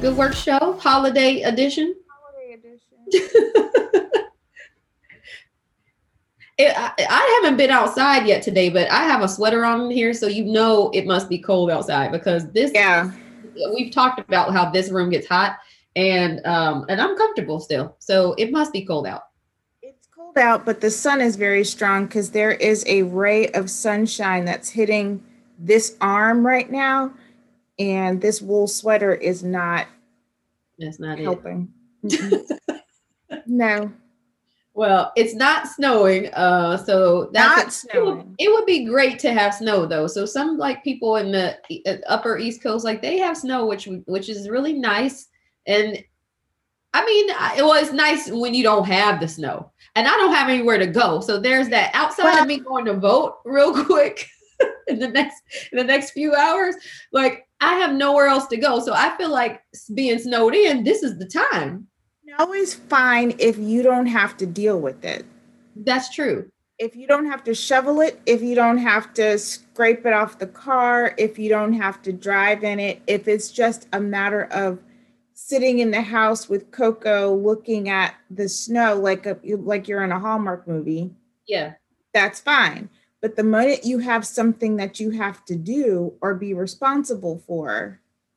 Good Work Show, holiday edition. Holiday edition. I haven't been outside yet today, but I have a sweater on here, so you know it must be cold outside because we've talked about how this room gets hot, and I'm comfortable still, so it must be cold out. It's cold out, but the sun is very strong because there is a ray of sunshine that's hitting this arm right now, and this wool sweater is not. That's not helping. No. Well, it's not snowing, so that's snowing. It would be great to have snow though. So some like people in the upper East Coast, like they have snow, which is really nice. And I mean, it's nice when you don't have the snow. And I don't have anywhere to go, so there's that. Outside of me going to vote real quick in the next few hours, like I have nowhere else to go. So I feel like being snowed in, this is the time. Always fine if you don't have to deal with it. That's true. If you don't have to shovel it, if you don't have to scrape it off the car, if you don't have to drive in it, if it's just a matter of sitting in the house with Coco looking at the snow like you're in a Hallmark movie. Yeah. That's fine. But the moment you have something that you have to do or be responsible for,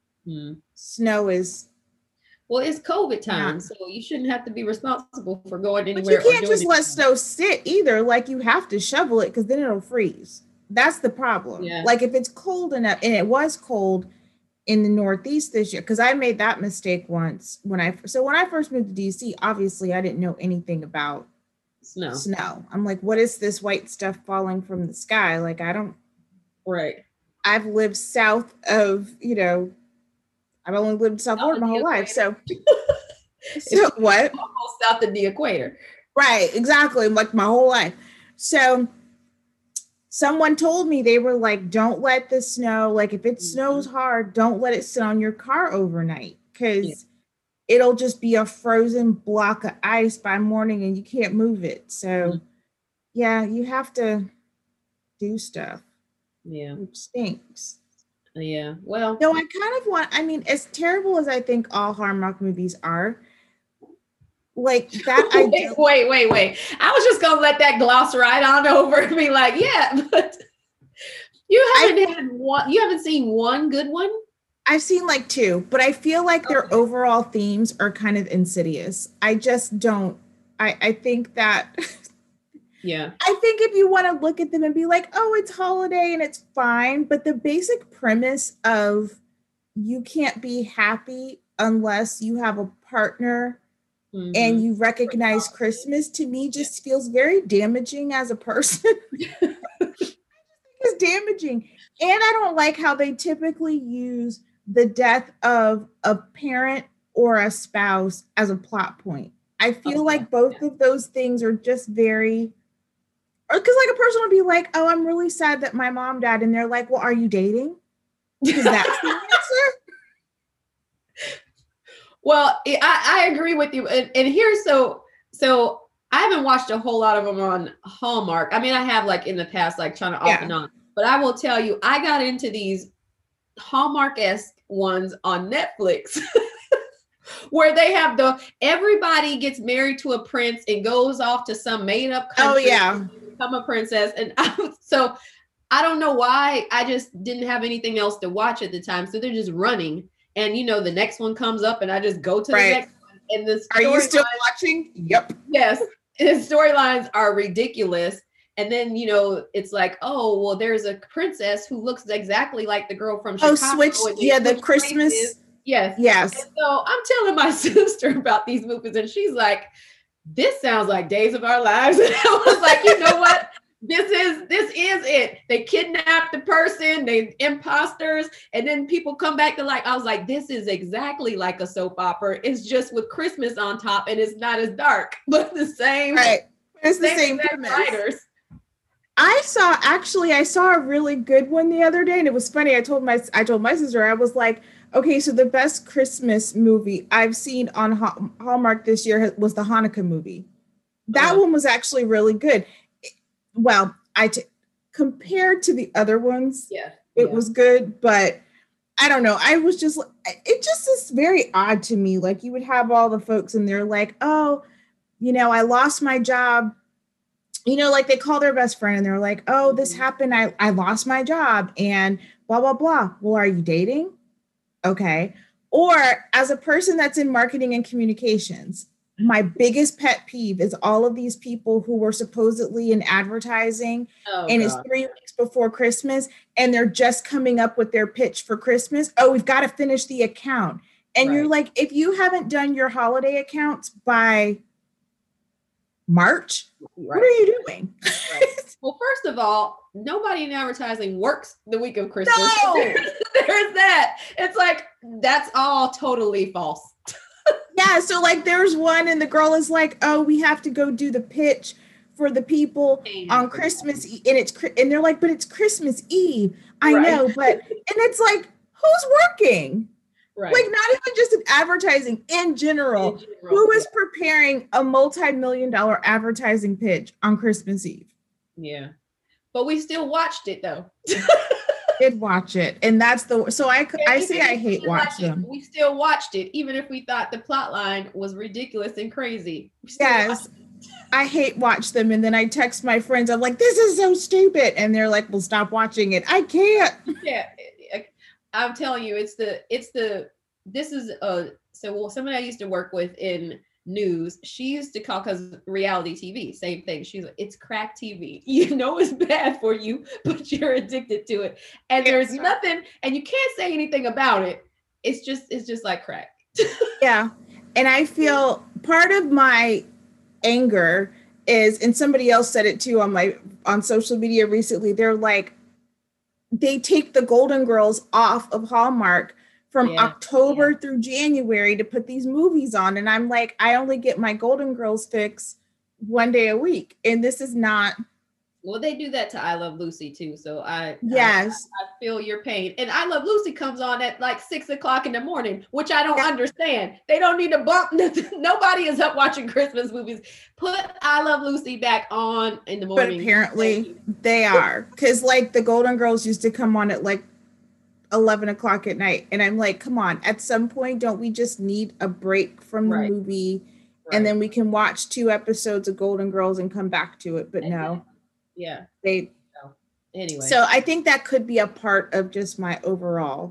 snow is... Well, it's COVID time, so you shouldn't have to be responsible for going anywhere. But you can't just let snow sit either. Like you have to shovel it because then it'll freeze. That's the problem. Yeah. Like if it's cold enough, and it was cold in the Northeast this year, because I made that mistake once when I first moved to DC, obviously I didn't know anything about snow. I'm like, what is this white stuff falling from the sky? Like I don't. Right. I've lived south of, I've only lived in South Florida my whole life. So what? Almost south of the equator. Right, exactly. Like my whole life. So someone told me, they were like, don't let the snow, like if it snows hard, don't let it sit on your car overnight because it'll just be a frozen block of ice by morning and you can't move it. So you have to do stuff. Yeah. Which stinks. Yeah, well. No, I kind of want, as terrible as I think all Hallmark movies are, like that. Wait. I was just going to let that gloss right on over and be like, yeah, but you haven't seen one good one? I've seen like two, but I feel like their overall themes are kind of insidious. I just don't, I think that... Yeah. I think if you want to look at them and be like, oh, it's holiday and it's fine. But the basic premise of you can't be happy unless you have a partner and you recognize Christmas, to me just feels very damaging as a person. It's damaging. And I don't like how they typically use the death of a parent or a spouse as a plot point. I feel like both of those things are just very... Or because like a person would be like, oh, I'm really sad that my mom died. And they're like, well, are you dating? Because that's the answer. Well, I agree with you. And here's so I haven't watched a whole lot of them on Hallmark. I mean, I have like in the past, like trying to off and on. But I will tell you, I got into these Hallmark-esque ones on Netflix. Where they have everybody gets married to a prince and goes off to some made up country. Oh, yeah. Become a princess. And so I don't know why. I just didn't have anything else to watch at the time. So they're just running. And, the next one comes up and I just go to the next one. And are you still watching? Yep. Yes. The storylines are ridiculous. And then, it's like, oh, well, there's a princess who looks exactly like the girl from Chicago. Oh, switch. Yeah, the Christmas. Places. Yes. And so I'm telling my sister about these movies and she's like, this sounds like Days of Our Lives. And I was like, you know what? This is it. They kidnap the person, they imposters, and then people come back to I was like, this is exactly like a soap opera. It's just with Christmas on top and it's not as dark, but the same. Right. It's the same writers. I saw a really good one the other day and it was funny. I told my sister, I was like, okay, so the best Christmas movie I've seen on Hallmark this year was the Hanukkah movie. That one was actually really good. Well, compared to the other ones, it was good, but I don't know. I was just, it just is very odd to me. Like you would have all the folks and they're like, oh, I lost my job. Like they call their best friend and they're like, oh, this happened. I lost my job and blah, blah, blah. Well, are you dating? Okay. Or as a person that's in marketing and communications, my biggest pet peeve is all of these people who were supposedly in advertising and it's 3 weeks before Christmas and they're just coming up with their pitch for Christmas. Oh, we've got to finish the account. And you're like, if you haven't done your holiday accounts by March, what are you doing? Well, first of all, nobody in advertising works the week of Christmas. No! There's that. It's like, that's all totally false. Yeah, so like there's one and the girl is like, oh, we have to go do the pitch for the people on Christmas Eve. And they're like, but it's Christmas Eve. I know, but, and it's like, who's working? Right. Like not even just in advertising, in general. Who is preparing a multi-million-dollar advertising pitch on Christmas Eve? Yeah. But we still watched it though. Did watch it. And that's so I say I hate watch them. We still watched it, even if we thought the plot line was ridiculous and crazy. Yes. I hate watch them. And then I text my friends, I'm like, this is so stupid. And they're like, well, stop watching it. I can't. Yeah. I'm telling you, somebody I used to work with in news, she used to call, because reality TV, same thing. She's like, it's crack TV. You know it's bad for you, but you're addicted to it. And there's nothing, and you can't say anything about it. It's just like crack. Yeah. And I feel part of my anger is, and somebody else said it too on social media recently, they're like, they take the Golden Girls off of Hallmark from October through January to put these movies on. And I'm like, I only get my Golden Girls fix one day a week. And this is not. Well, they do that to I Love Lucy too. So I feel your pain. And I Love Lucy comes on at like 6:00 in the morning, which I don't understand. They don't need to bump. Nobody is up watching Christmas movies. Put I Love Lucy back on in the morning. But apparently they are. Because like the Golden Girls used to come on at like 11:00 at night. And I'm like, come on, at some point, don't we just need a break from the movie? And then we can watch 2 episodes of Golden Girls and come back to it. But no. Yeah. Anyway. So I think that could be a part of just my overall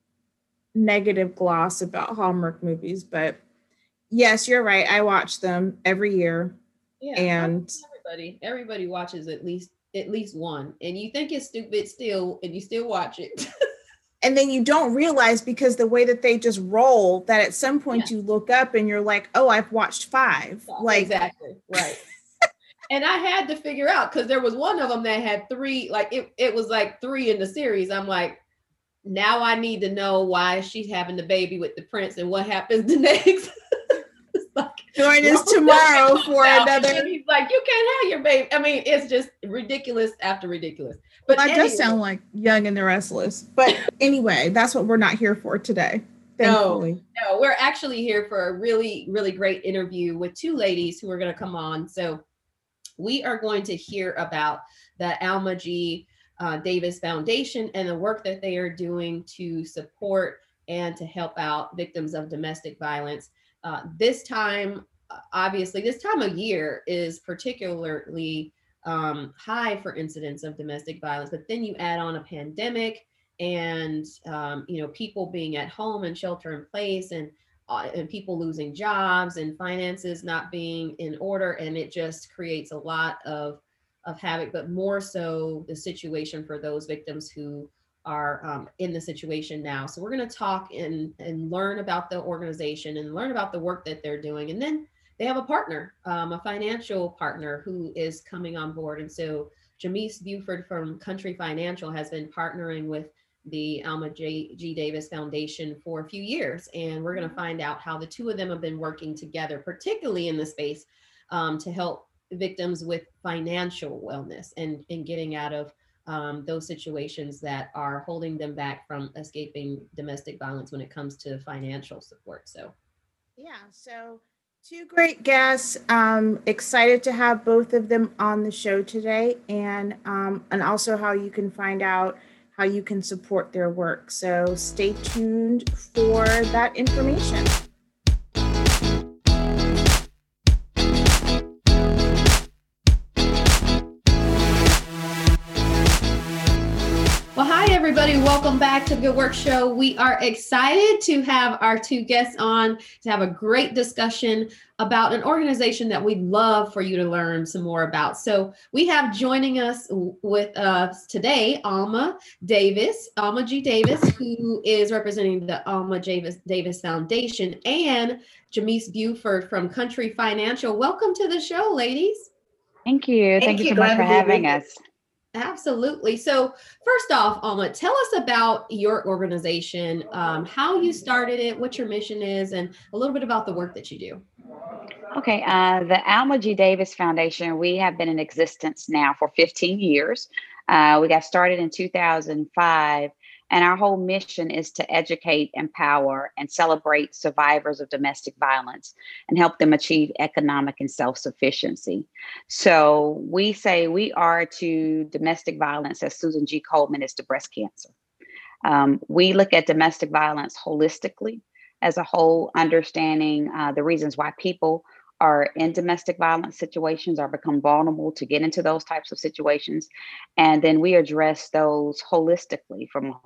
negative gloss about Hallmark movies. But yes, you're right. I watch them every year. Yeah. And everybody watches at least one. And you think it's stupid still, and you still watch it. And then you don't realize, because the way that they just roll, that at some point you look up and you're like, oh, I've watched 5. Like exactly. Right. And I had to figure out, because there was one of them that had 3, like it was like 3 in the series. I'm like, now I need to know why she's having the baby with the prince and what happens the next. Like, join us tomorrow for another. And he's like, you can't have your baby. I mean, it's just ridiculous after ridiculous. But that does sound like Young and the Restless. But anyway, that's what we're not here for today. Thankfully. No, we're actually here for a really, really great interview with 2 ladies who are going to come on. So we are going to hear about the Alma G. Davis Foundation and the work that they are doing to support and to help out victims of domestic violence. This time of year is particularly high for incidents of domestic violence, but then you add on a pandemic and people being at home and shelter in place, and people losing jobs and finances not being in order, and it just creates a lot of havoc, but more so the situation for those victims who are in the situation now. So we're going to talk and learn about the organization and learn about the work that they're doing. And then they have a partner, a financial partner who is coming on board. And so Jamise Buford from Country Financial has been partnering with the Alma G. Davis Foundation for a few years. And we're going to find out how the 2 of them have been working together, particularly in the space to help victims with financial wellness and getting out of those situations that are holding them back from escaping domestic violence when it comes to financial support. So, yeah, so 2 great guests. Excited to have both of them on the show today, and also how you can find out how you can support their work. So stay tuned for that information. Well, hi, everybody. Welcome back to Good Work Show. We are excited to have our two guests on to have a great discussion about an organization that we'd love for you to learn some more about. So we have joining us with us today, Alma Davis, Alma G. Davis, who is representing the Alma Davis Foundation, and Jamise Buford from Country Financial. Welcome to the show, ladies. Thank you. Thank you so much for having us. Absolutely. So first off, Alma, tell us about your organization, how you started it, what your mission is, and a little bit about the work that you do. Okay. The Alma G. Davis Foundation, we have been in existence now for 15 years. We got started in 2005, and our whole mission is to educate, empower, and celebrate survivors of domestic violence and help them achieve economic and self-sufficiency. So we say we are to domestic violence as Susan G. Komen is to breast cancer. We look at domestic violence holistically as a whole, understanding the reasons why people are in domestic violence situations or become vulnerable to get into those types of situations. And then we address those holistically from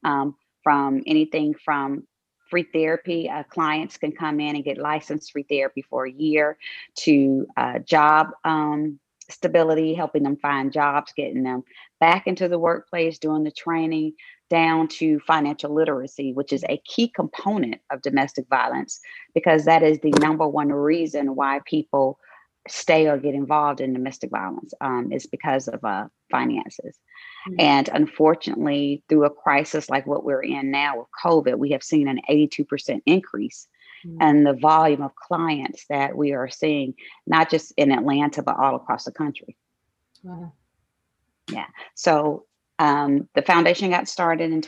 anything from free therapy. Clients can come in and get licensed free therapy for a year, to job stability, helping them find jobs, getting them back into the workplace, doing the training, down to financial literacy, which is a key component of domestic violence, because that is the number one reason why people stay or get involved in domestic violence, is because of finances. Mm-hmm. And unfortunately, through a crisis like what we're in now with COVID, we have seen an 82% increase in the volume of clients that we are seeing, not just in Atlanta, but all across the country. Wow. Yeah. So the foundation got started in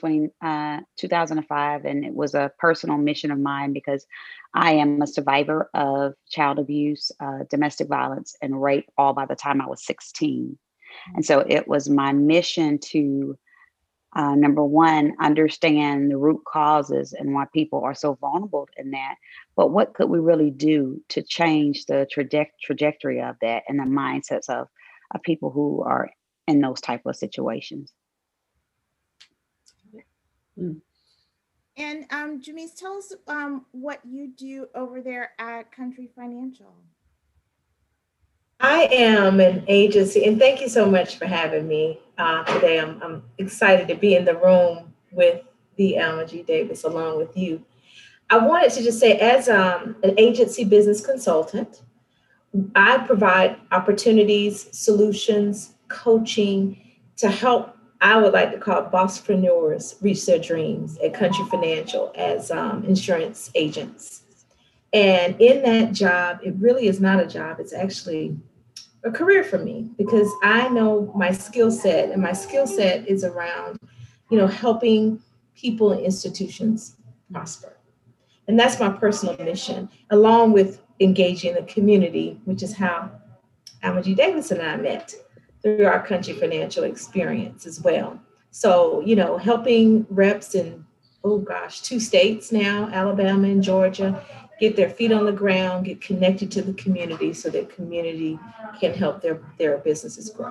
2005, and it was a personal mission of mine because I am a survivor of child abuse, domestic violence, and rape all by the time I was 16. And so it was my mission to, number one, understand the root causes and why people are so vulnerable in that. But what could we really do to change the trajectory of that and the mindsets of people who are in those type of situations? And Jamise, tell us what you do over there at Country Financial. I am an agency, and thank you so much for having me today. I'm excited to be in the room with the Alma G. Davis along with you. I wanted to just say, as an agency business consultant, I provide opportunities, solutions, coaching to help, I would like to call it, bosspreneurs reach their dreams at Country Financial as insurance agents. And in that job, it really is not a job. It's actually a career for me, because I know my skill set, and my skill set is around, helping people and institutions prosper. And that's my personal mission, along with engaging the community, which is how Alma G. Davis and I met through our Country Financial experience as well. So, helping reps in, 2 states now, Alabama and Georgia, get their feet on the ground, get connected to the community so that community can help their businesses grow.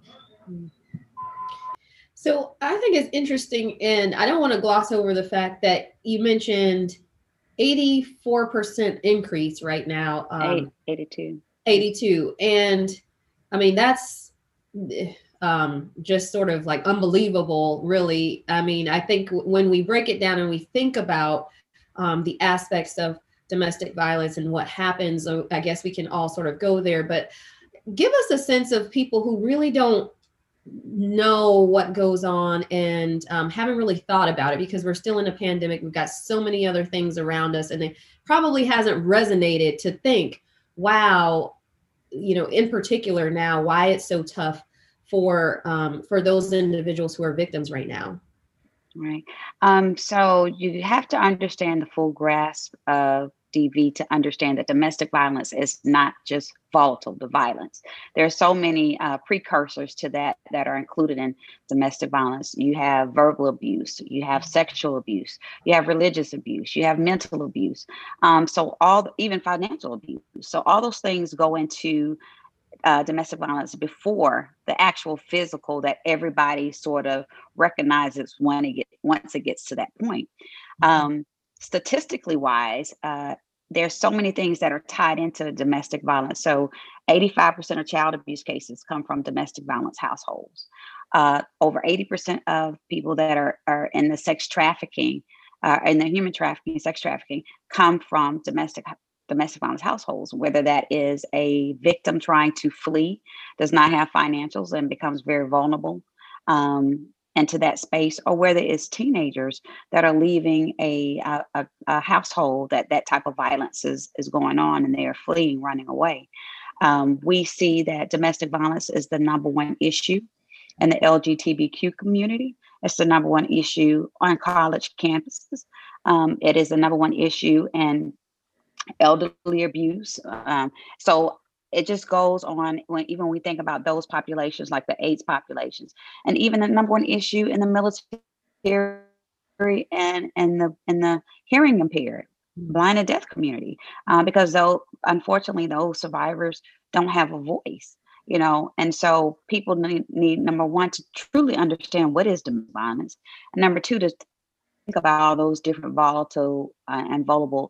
So I think it's interesting, and I don't want to gloss over the fact that you mentioned 84% increase right now. 82. And I mean, that's just sort of like unbelievable, really. I mean, I think when we break it down and we think about the aspects of domestic violence and what happens, I guess we can all sort of go there, but give us a sense of people who really don't know what goes on and haven't really thought about it, because we're still in a pandemic. We've got so many other things around us, and it probably hasn't resonated to think, wow, in particular now, why it's so tough for those individuals who are victims right now. Right. So you have to understand the full grasp of DV to understand that domestic violence is not just volatile to violence. There are so many precursors to that are included in domestic violence. You have verbal abuse, you have sexual abuse, you have religious abuse, you have mental abuse, even financial abuse. So all those things go into domestic violence before the actual physical that everybody sort of recognizes once it gets to that point. Statistically wise, there's so many things that are tied into domestic violence. So 85% of child abuse cases come from domestic violence households. Over 80% of people that are in the sex trafficking, in the human trafficking, sex trafficking, come from domestic violence households, whether that is a victim trying to flee, does not have financials and becomes very vulnerable into that space, or whether it's teenagers that are leaving a household that type of violence is going on and they are fleeing, running away. We see that domestic violence is the number one issue in the LGBTQ community. It's the number one issue on college campuses. It is the number one issue in elderly abuse. So it just goes on even when we think about those populations, like the AIDS populations, and even the number one issue in the military and the hearing impaired, blind and deaf community, because unfortunately those survivors don't have a voice, and so people need number one to truly understand what is domestic violence, and number two to think about all those different volatile and vulnerable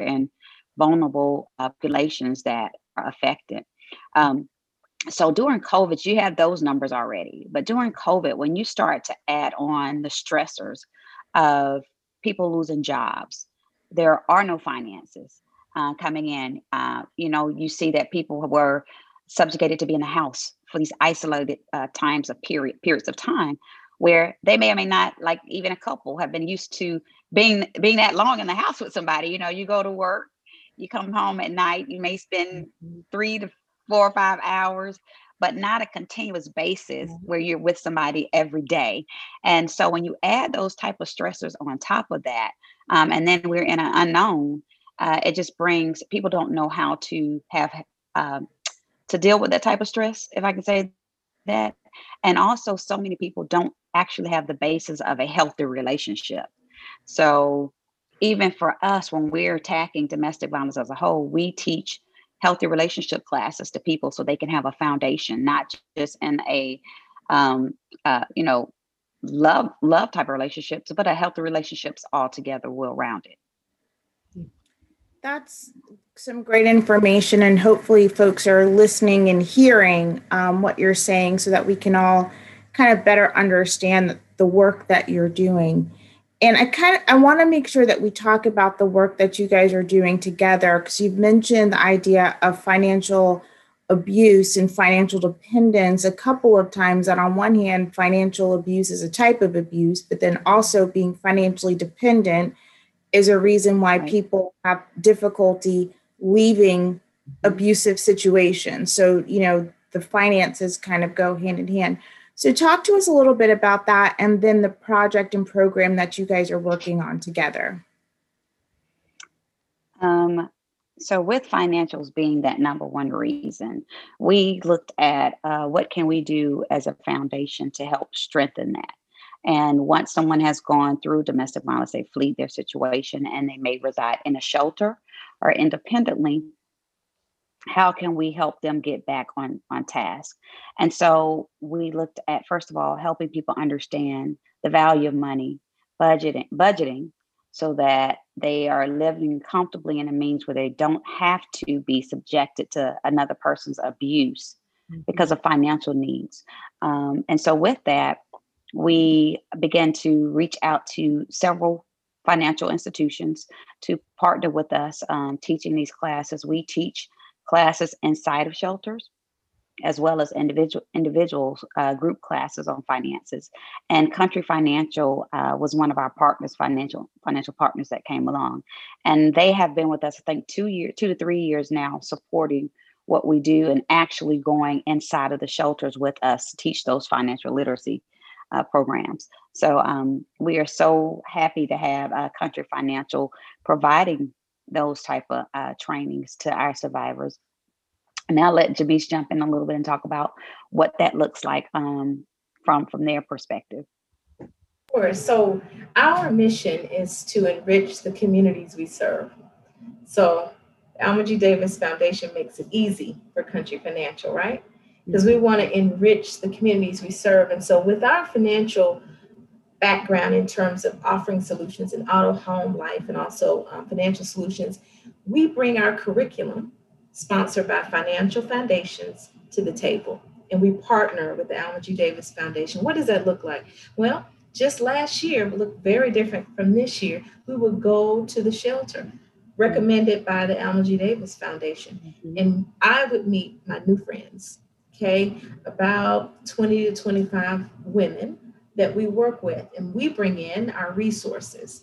populations that are affected. So during COVID, you have those numbers already. But during COVID, when you start to add on the stressors of people losing jobs, there are no finances coming in. You see that people were subjugated to be in the house for these isolated periods of time where they may or may not, like even a couple, have been used to being that long in the house with somebody. You go to work, you come home at night, you may spend 3 to 4 or 5 hours, but not a continuous basis where you're with somebody every day. And so when you add those type of stressors on top of that, and then we're in an unknown, it just brings, people don't know how to have, to deal with that type of stress, if I can say that. And also so many people don't actually have the basis of a healthy relationship. So even for us, when we're attacking domestic violence as a whole, we teach healthy relationship classes to people so they can have a foundation, not just in a, love type of relationships, but a healthy relationships altogether, well-rounded. That's some great information, and hopefully folks are listening and hearing what you're saying so that we can all kind of better understand the work that you're doing. And I want to make sure that we talk about the work that you guys are doing together, because you've mentioned the idea of financial abuse and financial dependence a couple of times. That on one hand, financial abuse is a type of abuse, but then also being financially dependent is a reason why people have difficulty leaving abusive situations. So, the finances kind of go hand in hand. So talk to us a little bit about that, and then the project and program that you guys are working on together. So with financials being that number one reason, we looked at what can we do as a foundation to help strengthen that. And once someone has gone through domestic violence, they flee their situation and they may reside in a shelter or independently, how can we help them get back on task? And so we looked at, first of all, helping people understand the value of money, budgeting, so that they are living comfortably in a means where they don't have to be subjected to another person's abuse because of financial needs. And so with that, we began to reach out to several financial institutions to partner with us teaching these classes. We teach classes inside of shelters, as well as individuals group classes on finances. And Country Financial was one of our partners, financial partners that came along. And they have been with us, I think, 2 to 3 years now, supporting what we do and actually going inside of the shelters with us to teach those financial literacy programs. So we are so happy to have Country Financial providing those type of trainings to our survivors. And I'll let Jamise jump in a little bit and talk about what that looks like from their perspective. Sure. So our mission is to enrich the communities we serve. So Alma G. Davis Foundation makes it easy for Country Financial, right? Because we want to enrich the communities we serve. And so with our financial background in terms of offering solutions in auto, home, life, and also financial solutions, we bring our curriculum sponsored by financial foundations to the table. And we partner with the Alma G. Davis Foundation. What does that look like? Well, just last year, it looked very different from this year. We would go to the shelter recommended by the Alma G. Davis Foundation. And I would meet my new friends, okay, about 20 to 25 women that we work with. And we bring in our resources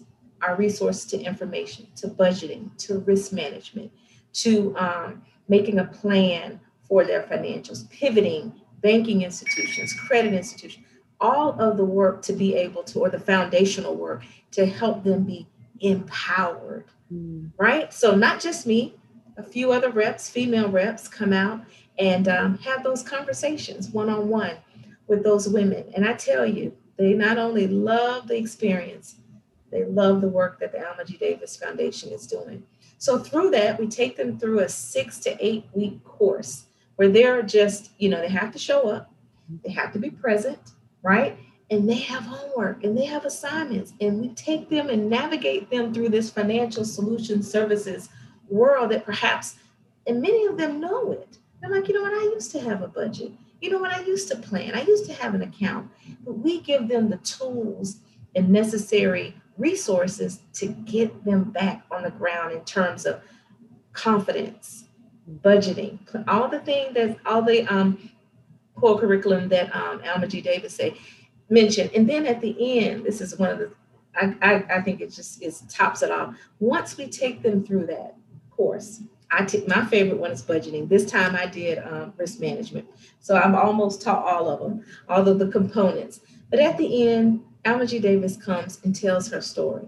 to information, to budgeting, to risk management, to making a plan for their financials, pivoting, banking institutions, credit institutions, all of the work to be able to, or the foundational work to help them be empowered, right? So not just me, a few other reps, female reps come out and have those conversations one-on-one with those women. And I tell you, they not only love the experience, they love the work that the Alma G. Davis Foundation is doing. So through that, we take them through a 6 to 8 week course where they're just, they have to show up, they have to be present, right? And they have homework and they have assignments, and we take them and navigate them through this financial solution services world that perhaps, and many of them know it. They're like, you know what, I used to have a budget. You know what, I used to plan. I used to have an account. But we give them the tools and necessary resources to get them back on the ground in terms of confidence, budgeting, all the things that, all the core curriculum that Alma G. Davis mentioned. And then at the end, this is one of the, I think it tops it off. Once we take them through that course, my favorite one is budgeting. This time I did risk management. So I've almost taught all of them, all of the components. But at the end, Alma G. Davis comes and tells her story.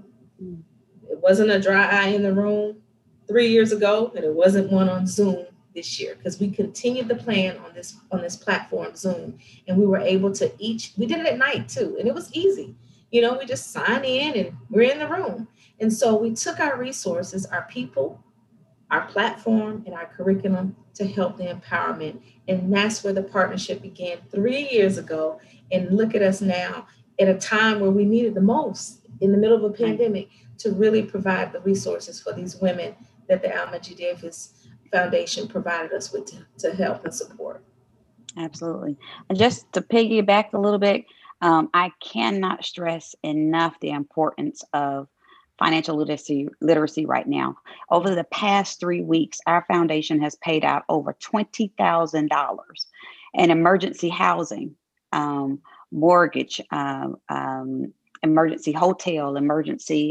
It wasn't a dry eye in the room 3 years ago, and it wasn't one on Zoom this year, because we continued the plan on this platform, Zoom, and we were able to we did it at night too, and it was easy. We just sign in and we're in the room. And so we took our resources, our people, our platform, and our curriculum to help the empowerment. And that's where the partnership began 3 years ago. And look at us now at a time where we needed the most, in the middle of a pandemic, to really provide the resources for these women that the Alma G. Davis Foundation provided us with to help and support. Absolutely. And just to piggyback a little bit, I cannot stress enough the importance of financial literacy right now. Over the past 3 weeks, our foundation has paid out over $20,000 in emergency housing, mortgage, emergency hotel, emergency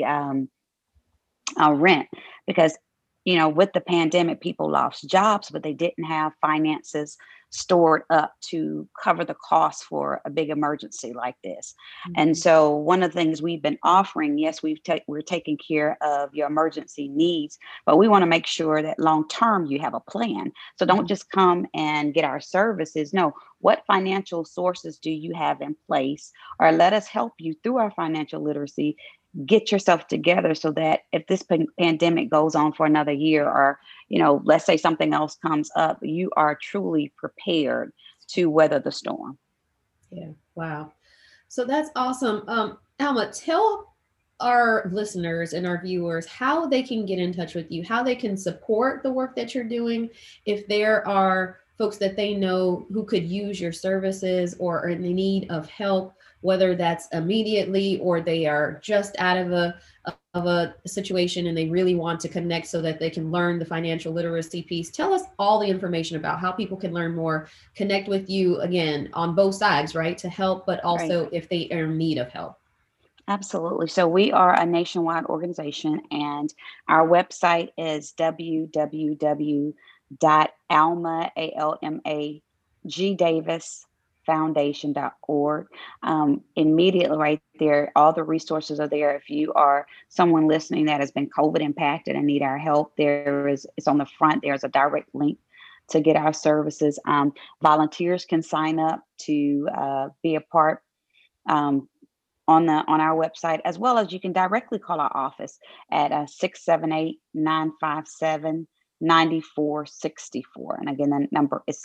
rent, because with the pandemic, people lost jobs, but they didn't have finances stored up to cover the cost for a big emergency like this. Mm-hmm. And so one of the things we've been offering, yes, we're taking care of your emergency needs, but we want to make sure that long term you have a plan. So don't just come and get our services. No, what financial sources do you have in place? Or let us help you through our financial literacy. Get yourself together so that if this pandemic goes on for another year, or, let's say something else comes up, you are truly prepared to weather the storm. Yeah. Wow. So that's awesome. Alma, tell our listeners and our viewers how they can get in touch with you, how they can support the work that you're doing. If there are folks that they know who could use your services or are in need of help, whether that's immediately or they are just out of a situation and they really want to connect so that they can learn the financial literacy piece. Tell us all the information about how people can learn more, connect with you, again, on both sides, right? To help, but also if they are in need of help. Absolutely. So we are a nationwide organization, and our website is www.almagdavis foundation.org. Immediately right there, all the resources are there. If you are someone listening that has been COVID impacted and need our help, it's on the front. There's a direct link to get our services. Volunteers can sign up to be a part on our website, as well as you can directly call our office at 678-957-9464. And again, the number is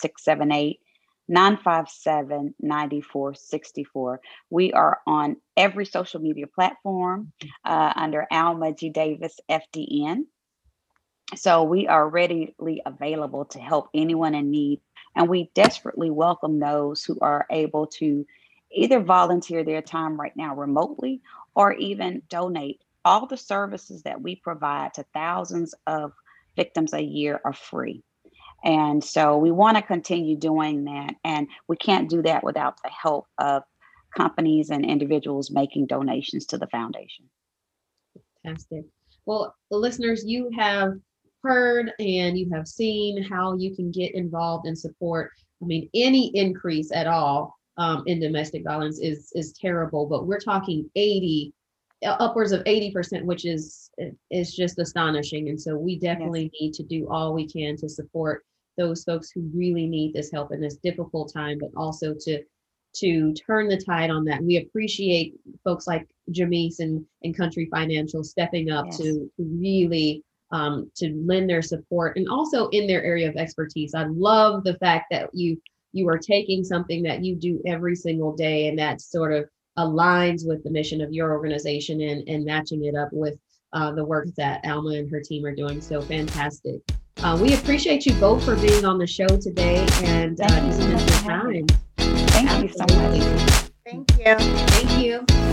678-957-9464. We are on every social media platform under Alma G. Davis FDN. So we are readily available to help anyone in need. And we desperately welcome those who are able to either volunteer their time right now remotely or even donate. All the services that we provide to thousands of victims a year are free. And so we want to continue doing that. And we can't do that without the help of companies and individuals making donations to the foundation. Fantastic. Well, listeners, you have heard and you have seen how you can get involved and support. I mean, any increase at all in domestic violence is terrible, but we're talking upwards of 80%, which is just astonishing. And so we definitely need to do all we can to support those folks who really need this help in this difficult time, but also to turn the tide on that. We appreciate folks like Jamise and Country Financial stepping up to really to lend their support, and also in their area of expertise. I love the fact that you are taking something that you do every single day, and that sort of aligns with the mission of your organization and matching it up with the work that Alma and her team are doing. So fantastic. We appreciate you both for being on the show today and giving us your time. Thank you so much. Thank you. Thank you.